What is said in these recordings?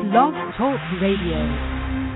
Blog Talk Radio.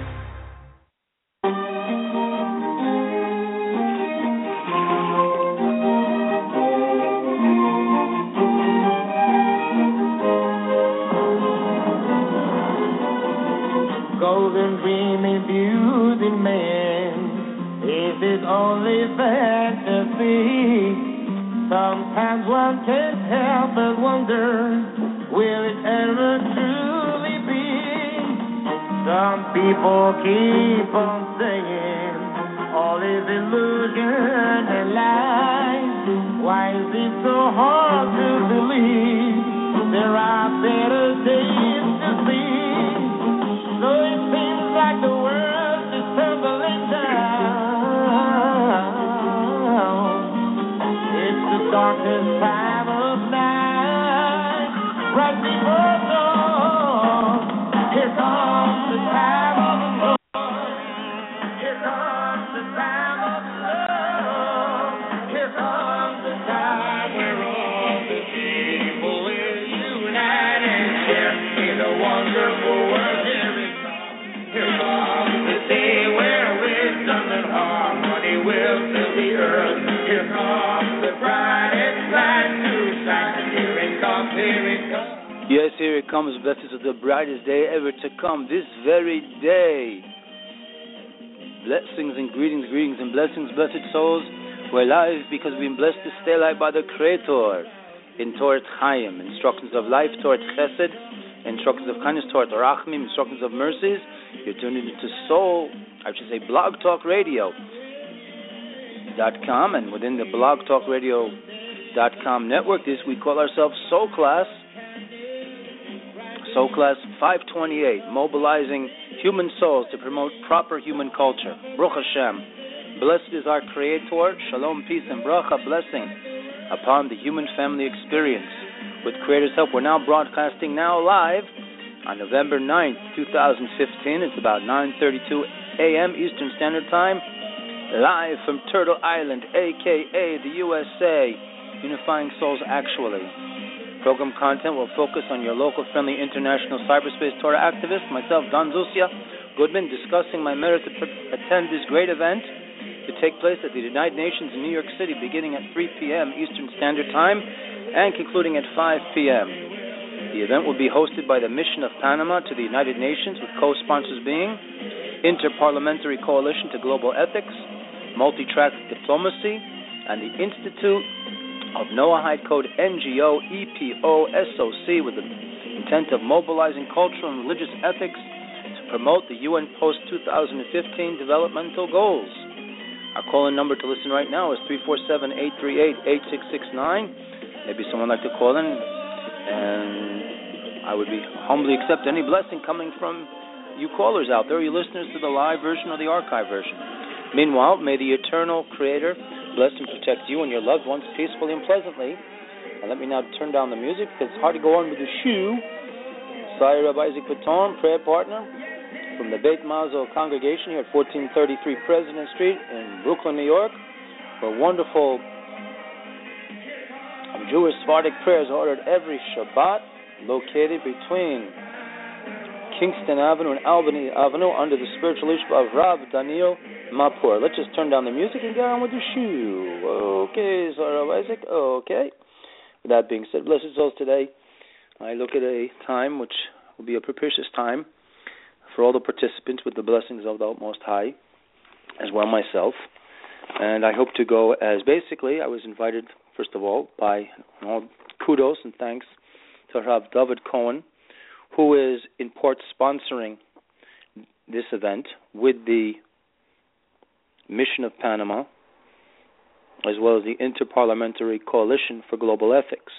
Golden dreaming beauty man, is it only fantasy? Sometimes one can't help but wonder, will it ever truly be? Some people keep on saying, all is illusion and lies. Why is it so hard to believe there are better days to see? So it seems like the world is tumbling down. It's the darkest time of night. Right before dawn, here comes the time of the Lord. Here comes the time of the Lord. Here comes the time where all the people will unite and share in a wonderful world. Here comes the day where wisdom and harmony will fill the earth. Here comes the brightest light to shine. Here it comes, here it comes. Yes, here it comes, blessed of the brightest day ever to come, this very day. Blessings and greetings, greetings and blessings, blessed souls. We're alive because we've been blessed to stay alive by the Creator in Torah Chaim, instructions of life, Torah Chesed, instructions of kindness, Torah Rachmim, instructions of mercies. You're tuned into Blog Talk Radio.com, and within the Blog Talk Radio.com network, this we call ourselves Soul Class 528, mobilizing human souls to promote proper human culture. Baruch Hashem. Blessed is our Creator. Shalom, peace, and bracha, blessing upon the human family experience. With Creator's help, we're now broadcasting live on November 9th, 2015. It's about 9:32 a.m. Eastern Standard Time, live from Turtle Island, a.k.a. the USA, unifying souls actually. Program content will focus on your local friendly international cyberspace Torah activist, myself, Don Zusia Goodman, discussing my merit to attend this great event to take place at the United Nations in New York City, beginning at 3 p.m. Eastern Standard Time and concluding at 5 p.m. The event will be hosted by the Mission of Panama to the United Nations, with co-sponsors being Inter-Parliamentary Coalition to Global Ethics, Multi-Track Diplomacy, and the Institute of Noahide Code NGO EPO SOC, with the intent of mobilizing cultural and religious ethics to promote the UN post-2015 developmental goals. Our call-in number to listen right now is 347-838-8669. Maybe someone would like to call in, and I would be humbly accept any blessing coming from you callers out there, you listeners to the live version or the archive version. Meanwhile, may the eternal Creator bless and protect you and your loved ones peacefully and pleasantly. And let me now turn down the music because it's hard to go on with the shoe. Sire Rabbi Isaac Patton, prayer partner from the Beit Mazel congregation here at 1433 President Street in Brooklyn, New York, where wonderful Jewish Sephardic prayers are ordered every Shabbat, located between Kingston Avenue and Albany Avenue under the spiritual leadership of Rav Daniel Mapur. Let's just turn down the music and get on with the shoe. Okay, Sarah Isaac. Okay. With that being said, blessed souls, today I look at a time which will be a propitious time for all the participants with the blessings of the Most High, as well myself. And I hope to go as basically, I was invited, first of all, by kudos and thanks to Rav David Cohen, who is in part sponsoring this event with the Mission of Panama, as well as the Inter-Parliamentary Coalition for Global Ethics.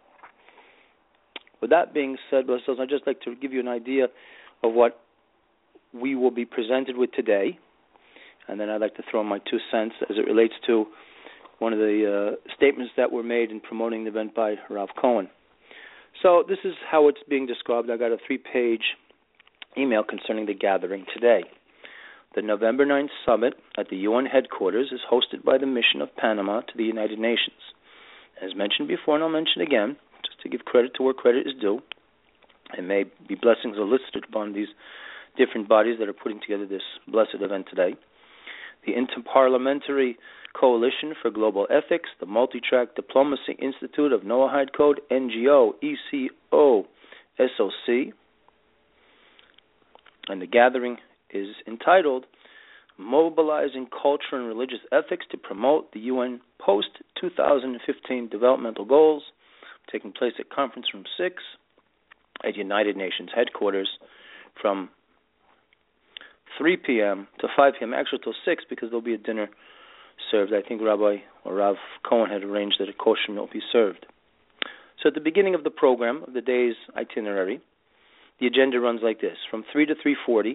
With that being said, I'd just like to give you an idea of what we will be presented with today, and then I'd like to throw in my 2 cents as it relates to one of the statements that were made in promoting the event by Rav Cohen. So this is how it's being described. I got a 3-page email concerning the gathering today. The November 9th summit at the UN headquarters is hosted by the Mission of Panama to the United Nations. As mentioned before, and I'll mention again, just to give credit to where credit is due, and may be blessings elicited upon these different bodies that are putting together this blessed event today. The Interparliamentary Coalition for Global Ethics, the Multi-Track Diplomacy Institute of Noahide Code, NGO, ECO, SOC, and the gathering is entitled Mobilizing Culture and Religious Ethics to Promote the UN Post-2015 Developmental Goals, taking place at Conference Room 6 at United Nations Headquarters from 3 p.m. to 5 p.m., actually till 6, because there'll be a dinner served. I think Rabbi or Rav Cohen had arranged that a kosher meal be served. So at the beginning of the program, of the day's itinerary, the agenda runs like this. From 3 to 3:40,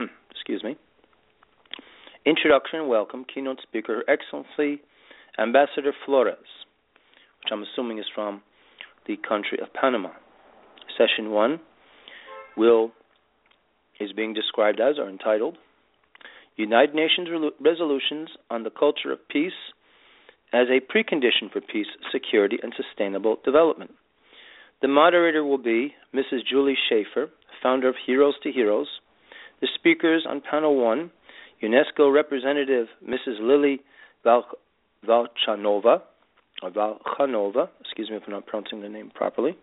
introduction and welcome, keynote speaker, Her Excellency Ambassador Flores, which I'm assuming is from the country of Panama. Session 1 is being described as, or entitled, United Nations Resolutions on the Culture of Peace as a Precondition for Peace, Security, and Sustainable Development. The moderator will be Mrs. Julie Schaefer, founder of Heroes to Heroes. The speakers on Panel 1, UNESCO Representative Mrs. Lily Valchanova, excuse me if I'm not pronouncing the name properly.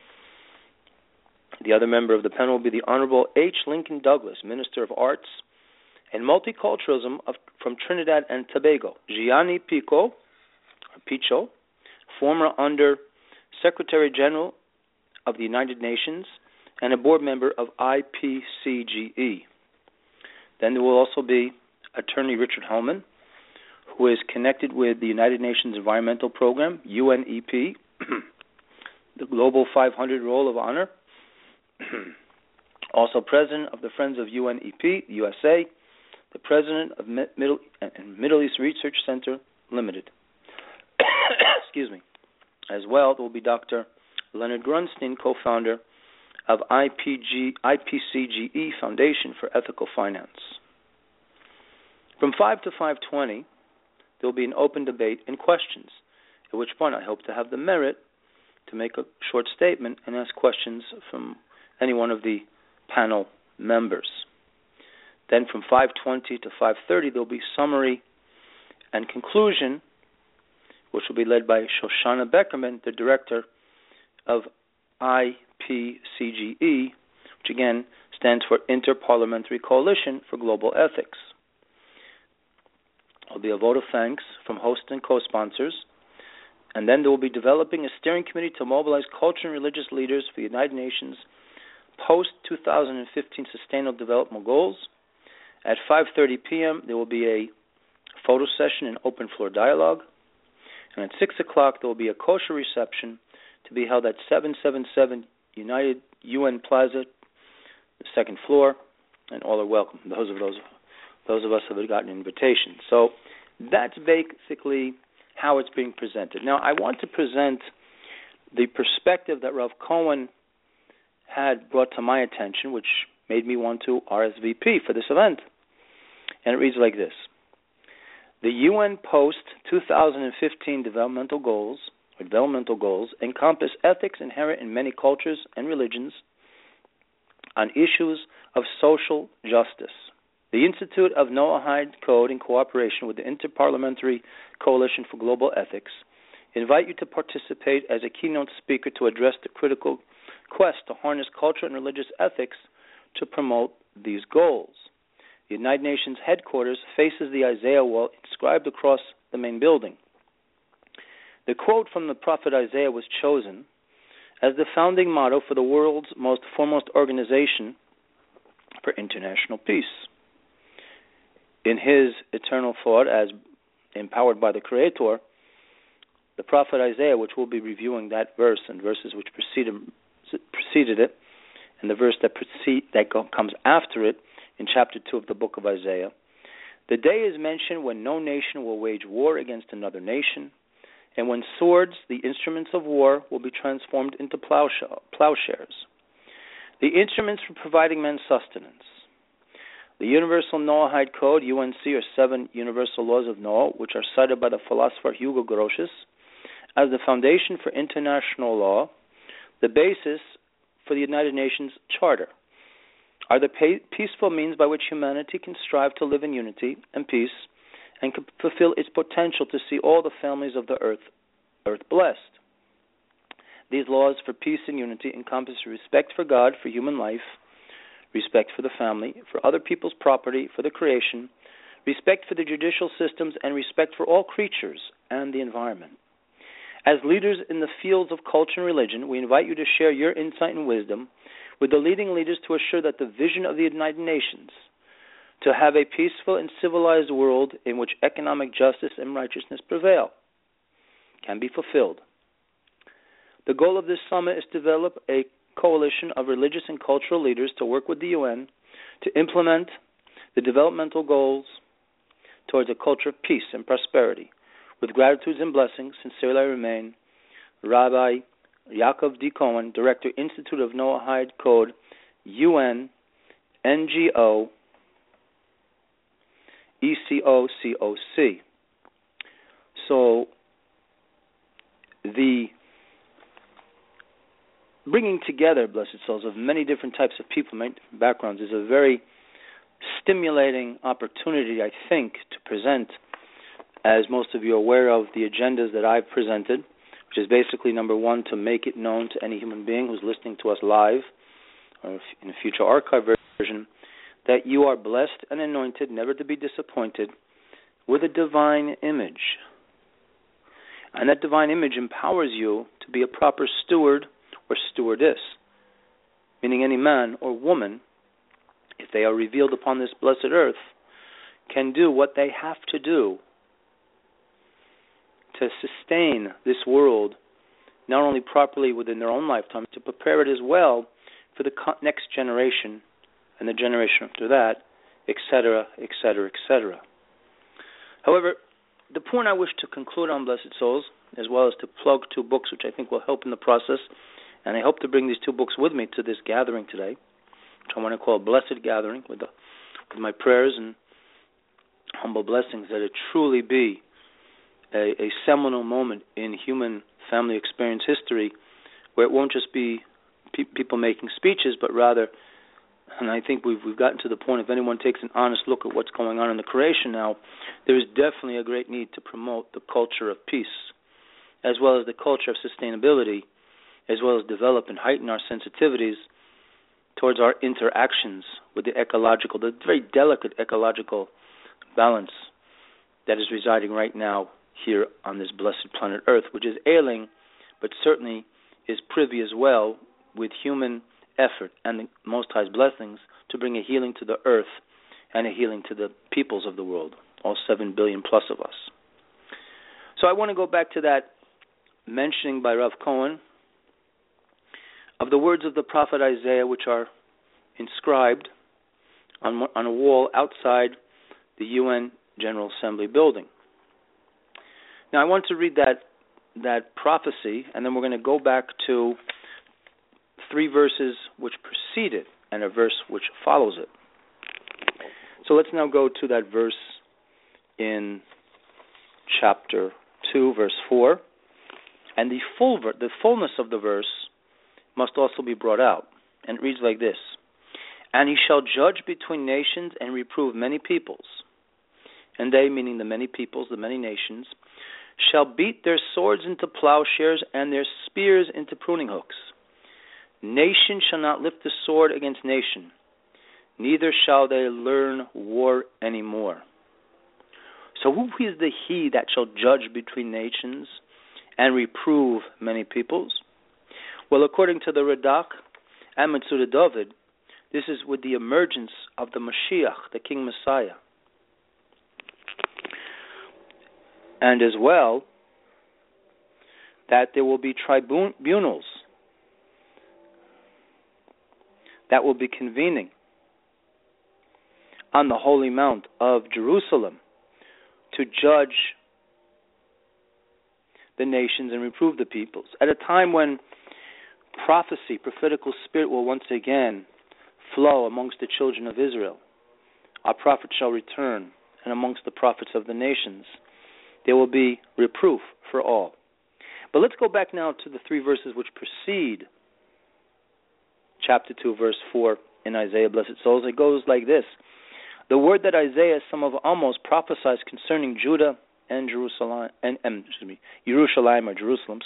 The other member of the panel will be the Honorable H. Lincoln Douglas, Minister of Arts and Multiculturalism from Trinidad and Tobago. Gianni Pico, former Under Secretary General of the United Nations and a board member of IPCGE. Then there will also be Attorney Richard Hellman, who is connected with the United Nations Environmental Program, UNEP, the Global 500 Roll of Honor, also president of the Friends of UNEP, USA, the president of Middle East Research Center Limited. Excuse me. As well, there will be Dr. Leonard Grunstein, co-founder of IPCGE Foundation for Ethical Finance. From 5 to 5:20, there will be an open debate and questions, at which point I hope to have the merit to make a short statement and ask questions from any one of the panel members. Then from 5:20 to 5:30, there will be summary and conclusion, which will be led by Shoshana Beckerman, the director of IPCGE, which again stands for Interparliamentary Coalition for Global Ethics. There will be a vote of thanks from hosts and co-sponsors, and then there will be developing a steering committee to mobilize cultural and religious leaders for the United Nations post-2015 Sustainable Development Goals. At 5:30 p.m., there will be a photo session and open floor dialogue. And at 6 o'clock, there will be a kosher reception to be held at 777 United UN Plaza, the second floor, and all are welcome. Those of us have gotten an invitation. So that's basically how it's being presented. Now, I want to present the perspective that Rav Cohen had brought to my attention, which made me want to RSVP for this event. And it reads like this. The UN Post-2015 Developmental Goals encompass ethics inherent in many cultures and religions on issues of social justice. The Institute of Noahide Code, in cooperation with the Interparliamentary Coalition for Global Ethics, invite you to participate as a keynote speaker to address the critical quest to harness cultural and religious ethics to promote these goals. The United Nations headquarters faces the Isaiah wall inscribed across the main building. The quote from the prophet Isaiah was chosen as the founding motto for the world's most foremost organization for international peace. In his eternal thought, as empowered by the Creator, the prophet Isaiah, which we'll be reviewing that verse and verses which preceded it, and the verse that comes after it in chapter 2 of the book of Isaiah, the day is mentioned when no nation will wage war against another nation, and when swords, the instruments of war, will be transformed into plowshares, the instruments for providing men sustenance. The Universal Noahide Code, UNC, or 7 Universal Laws of Noah, which are cited by the philosopher Hugo Grotius as the foundation for international law, the basis for the United Nations Charter are the peaceful means by which humanity can strive to live in unity and peace and can fulfill its potential to see all the families of the earth blessed. These laws for peace and unity encompass respect for God, for human life, respect for the family, for other people's property, for the creation, respect for the judicial systems, and respect for all creatures and the environment. As leaders in the fields of culture and religion, we invite you to share your insight and wisdom with the leading leaders to assure that the vision of the United Nations to have a peaceful and civilized world in which economic justice and righteousness prevail can be fulfilled. The goal of this summit is to develop a coalition of religious and cultural leaders to work with the UN to implement the developmental goals towards a culture of peace and prosperity. With gratitude and blessings, sincerely I remain, Rabbi Yaakov D. Cohen, Director, Institute of Noahide Code, UN, NGO, ECOCOC. So, the bringing together, blessed souls, of many different types of people, many different backgrounds, is a very stimulating opportunity, I think, to present, as most of you are aware of, the agendas that I've presented, which is basically, number one, to make it known to any human being who's listening to us live or in a future archive version that you are blessed and anointed, never to be disappointed, with a divine image. And that divine image empowers you to be a proper steward or stewardess, meaning any man or woman, if they are revealed upon this blessed earth, can do what they have to do to sustain this world, not only properly within their own lifetime, to prepare it as well for the next generation and the generation after that, etc., etc., etc. However, the point I wish to conclude on, blessed souls, as well as to plug two books which I think will help in the process, and I hope to bring these two books with me to this gathering today, which I want to call a blessed gathering, with my prayers and humble blessings, that it truly be a seminal moment in human family experience history, where it won't just be people making speeches, but rather, and I think we've gotten to the point, if anyone takes an honest look at what's going on in the creation now, there is definitely a great need to promote the culture of peace, as well as the culture of sustainability, as well as develop and heighten our sensitivities towards our interactions with the very delicate ecological balance that is residing right now here on this blessed planet Earth, which is ailing, but certainly is privy as well with human effort and the Most High's blessings to bring a healing to the earth and a healing to the peoples of the world, all 7 billion plus of us. So I want to go back to that mentioning by Rav Cohen of the words of the prophet Isaiah, which are inscribed on a wall outside the UN General Assembly building. Now, I want to read that prophecy, and then we're going to go back to 3 verses which precede it and a verse which follows it. So let's now go to that verse in chapter 2, verse 4. And the fullness of the verse must also be brought out. And it reads like this: And he shall judge between nations and reprove many peoples. And they, meaning the many peoples, the many nations, shall beat their swords into plowshares and their spears into pruning hooks. Nation shall not lift the sword against nation, neither shall they learn war any more. So who is the he that shall judge between nations and reprove many peoples? Well, according to the Radak and Metzudah David, this is with the emergence of the Mashiach, the King Messiah. And as well, that there will be tribunals that will be convening on the Holy Mount of Jerusalem to judge the nations and reprove the peoples, at a time when prophecy, prophetical spirit will once again flow amongst the children of Israel. Our prophet shall return, and amongst the prophets of the nations there will be reproof for all. But let's go back now to the 3 verses which precede chapter 2, verse 4 in Isaiah, blessed souls. It goes like this. The word that Isaiah, son of Amos, prophesies concerning Judah and Jerusalem, Yerushalayim, or Jerusalem,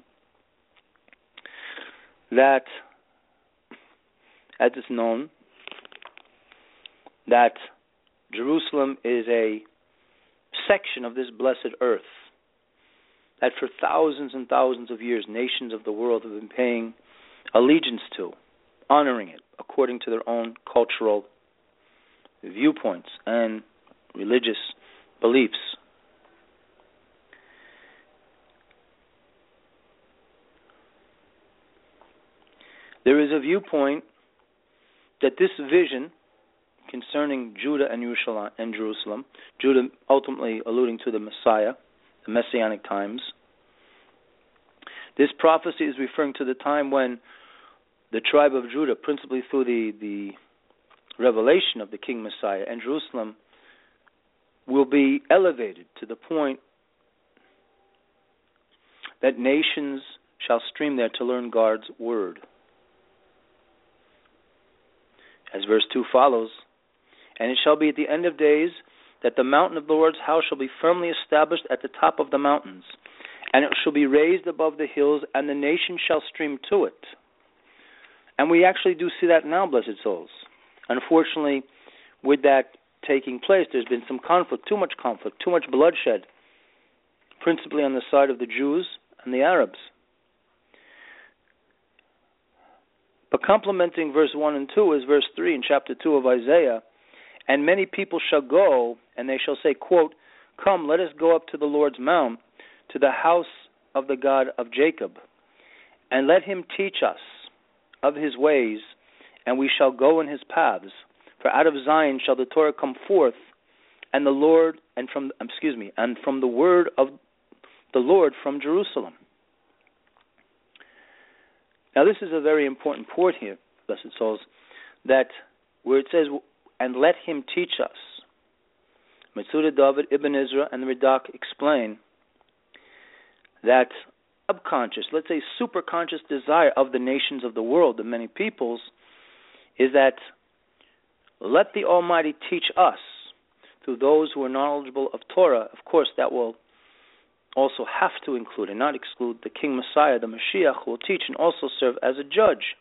that, as it's known, that Jerusalem is a section of this blessed earth that for thousands and thousands of years nations of the world have been paying allegiance to, honoring it according to their own cultural viewpoints and religious beliefs. There is a viewpoint that this vision concerning Judah and Jerusalem, Judah ultimately alluding to the Messiah, the Messianic times, this prophecy is referring to the time when the tribe of Judah, principally through the revelation of the King Messiah, and Jerusalem will be elevated to the point that nations shall stream there to learn God's word. As verse 2 follows, and it shall be at the end of days that the mountain of the Lord's house shall be firmly established at the top of the mountains, and it shall be raised above the hills, and the nations shall stream to it. And we actually do see that now, blessed souls. Unfortunately, with that taking place, there's been some conflict, too much bloodshed, principally on the side of the Jews and the Arabs. But complementing verse 1 and 2 is verse 3 in chapter 2 of Isaiah. And many people shall go, and they shall say, quote, come, let us go up to the Lord's mount, to the house of the God of Jacob, and let him teach us of his ways, and we shall go in his paths. For out of Zion shall the Torah come forth, and from the word of the Lord from Jerusalem. Now this is a very important point here, blessed souls, that where it says, and let him teach us. Metzudah David, Ibn Ezra, and the Radak explain that subconscious, let's say superconscious desire of the nations of the world, the many peoples, is that let the Almighty teach us through those who are knowledgeable of Torah. Of course, that will also have to include and not exclude the King Messiah, the Mashiach, who will teach and also serve as a judge.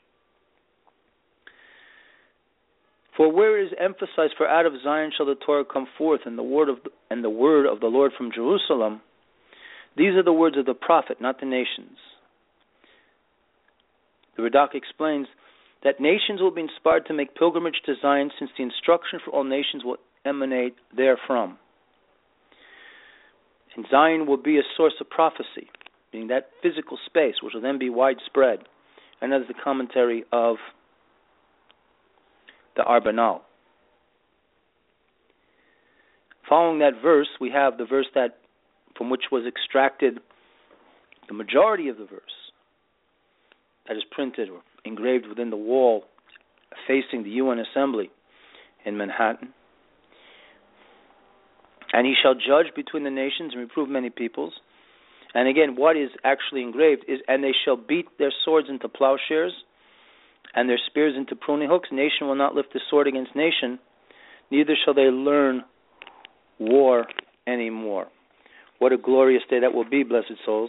For where is emphasized, for out of Zion shall the Torah come forth, and the word of the Lord from Jerusalem, these are the words of the prophet, not the nations. The Radak explains that nations will be inspired to make pilgrimage to Zion, since the instruction for all nations will emanate therefrom. And Zion will be a source of prophecy, meaning that physical space, which will then be widespread. And that is the commentary of the Arbanal. Following that verse, we have the verse that from which was extracted the majority of the verse, that is printed or engraved within the wall facing the UN Assembly in Manhattan. And he shall judge between the nations and reprove many peoples. And again, what is actually engraved is, and they shall beat their swords into plowshares and their spears into pruning hooks. Nation will not lift the sword against nation, neither shall they learn war anymore. What a glorious day that will be, blessed souls.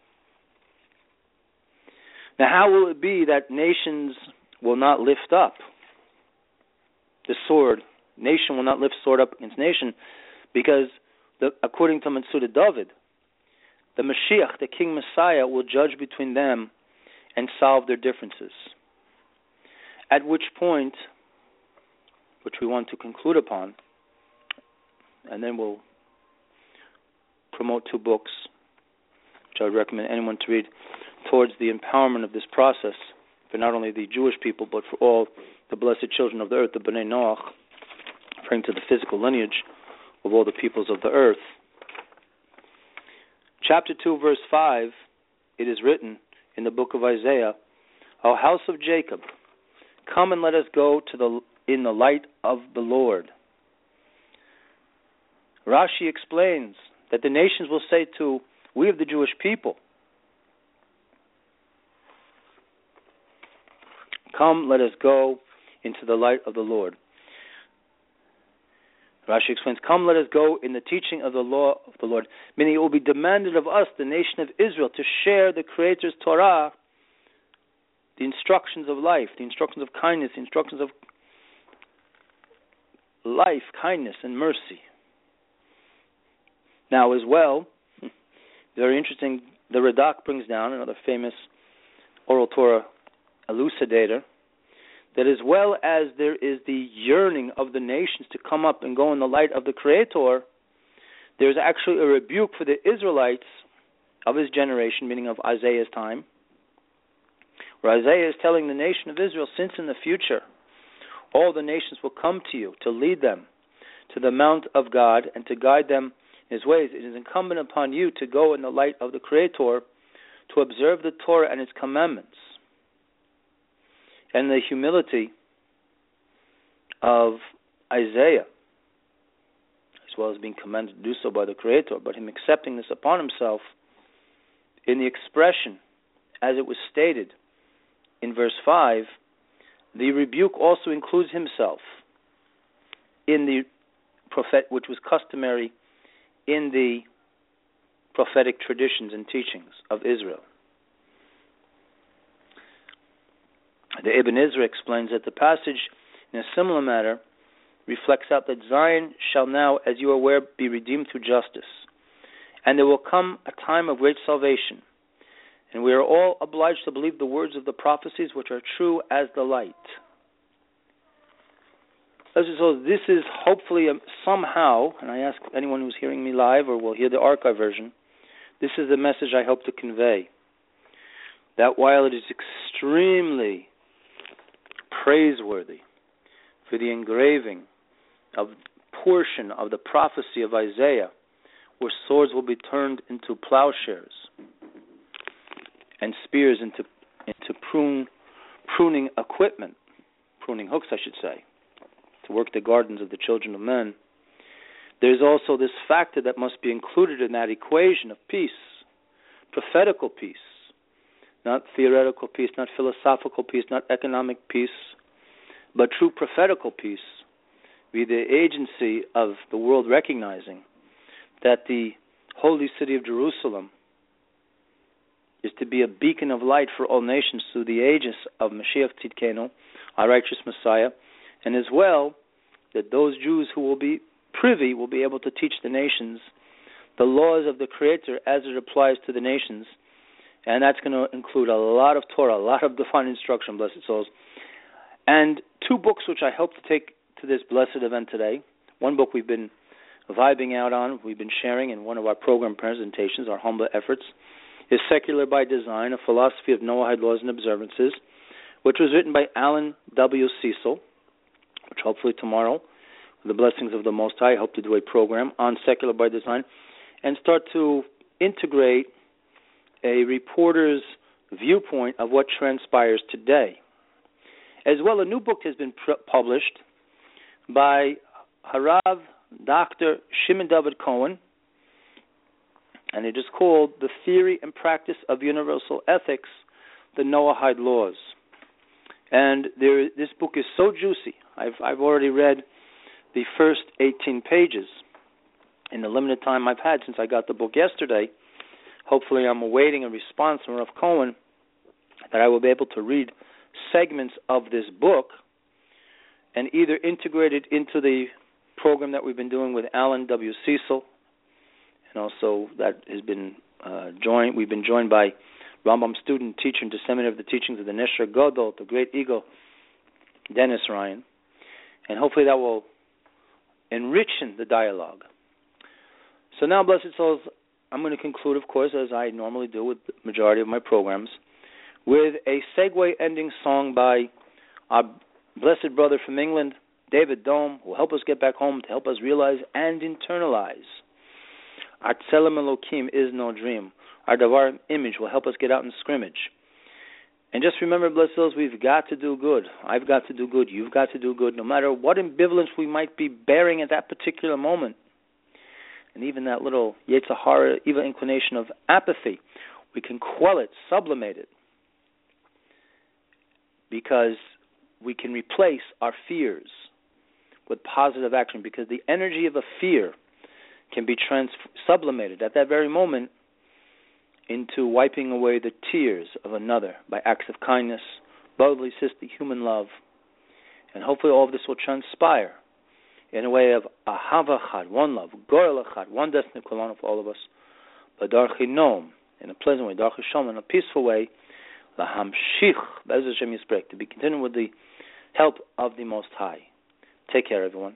Now, how will it be that nations will not lift up the sword? Nation will not lift sword up against nation, because according to Metzudah David, the Mashiach, the King Messiah, will judge between them and solve their differences. At which point, which we want to conclude upon, and then we'll promote 2 books, which I would recommend anyone to read, towards the empowerment of this process for not only the Jewish people, but for all the blessed children of the earth, the B'nai Noach, referring to the physical lineage of all the peoples of the earth. Chapter 2, verse 5, it is written in the book of Isaiah, O house of Jacob, come and let us go in the light of the Lord. Rashi explains that the nations will say to we of the Jewish people, Come, let us go into the light of the Lord. Rashi explains, come, let us go in the teaching of the law of the Lord. Meaning it will be demanded of us, the nation of Israel, to share the Creator's Torah, the instructions of life, the instructions of kindness, the instructions of life, kindness, and mercy. Now, as well, very interesting, the Radak brings down, another famous oral Torah elucidator, that as well as there is the yearning of the nations to come up and go in the light of the Creator, there's actually a rebuke for the Israelites of his generation, meaning of Isaiah's time, where Isaiah is telling the nation of Israel, since in the future all the nations will come to you to lead them to the mount of God and to guide them in his ways, it is incumbent upon you to go in the light of the Creator, to observe the Torah and its commandments, and the humility of Isaiah, as well as being commanded to do so by the Creator, but him accepting this upon himself in the expression, as it was stated in verse 5, the rebuke also includes himself in the prophet, which was customary in the prophetic traditions and teachings of Israel. The Ibn Ezra explains that the passage, in a similar manner, reflects out that Zion shall now, as you are aware, be redeemed through justice, and there will come a time of great salvation, and we are all obliged to believe the words of the prophecies, which are true as the light. So this is hopefully somehow, and I ask anyone who's hearing me live or will hear the archive version, this is the message I hope to convey, that while it is extremely praiseworthy for the engraving of portion of the prophecy of Isaiah, where swords will be turned into plowshares and spears into pruning equipment, pruning hooks, I should say, to work the gardens of the children of men. There's also this factor that must be included in that equation of peace, prophetical peace, not theoretical peace, not philosophical peace, not economic peace, but true prophetical peace, be the agency of the world recognizing that the holy city of Jerusalem is to be a beacon of light for all nations through the aegis of Mashiach Tzidkenu, our righteous Messiah, and as well that those Jews who will be privy will be able to teach the nations the laws of the Creator as it applies to the nations, and that's going to include a lot of Torah, a lot of divine instruction, blessed souls, and two books which I hope to take to this blessed event today. One book we've been vibing out on, we've been sharing in one of our program presentations, our humble efforts, is Secular by Design, A Philosophy of Noahide Laws and Observances, which was written by Alan W. Cecil, which hopefully tomorrow, with the blessings of the Most High, I hope to do a program on Secular by Design and start to integrate a reporter's viewpoint of what transpires today. As well, a new book has been published by Harav Dr. Shimon David Cohen, and it is called The Theory and Practice of Universal Ethics, the Noahide Laws. And this book is so juicy. I've already read the first 18 pages in the limited time I've had since I got the book yesterday. Hopefully I'm awaiting a response from Rav Cohen that I will be able to read segments of this book and either integrate it into the program that we've been doing with Alan W. Cecil, and also that has been we've been joined by Rambam student, teacher, and disseminator of the teachings of the Nesher Godol, the great eagle, Dennis Ryan, and hopefully that will enrich the dialogue. So now, blessed souls, I'm going to conclude, of course, as I normally do with the majority of my programs, with a segue ending song by our blessed brother from England, David Dome, who will help us get back home, to help us realize and internalize our Tzelem Elokim is no dream. Our Davar image will help us get out and scrimmage. And just remember, blessed souls, we've got to do good. I've got to do good. You've got to do good, no matter what ambivalence we might be bearing at that particular moment. And even that little Yetzer Hara, evil inclination of apathy, we can quell it, sublimate it. because we can replace our fears with positive action, because the energy of a fear can be sublimated at that very moment into wiping away the tears of another by acts of kindness, brotherly, sisterly, human love. And hopefully all of this will transpire in a way of ahava chad, one love, gorel echad, one destiny for all of us, b'darchi noam, in a pleasant way, darchi shalom, in a peaceful way, lahamshich, be'ez Hashem yisbrek, to be continued with the help of the Most High. Take care, everyone.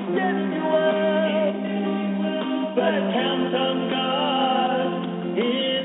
But count on God.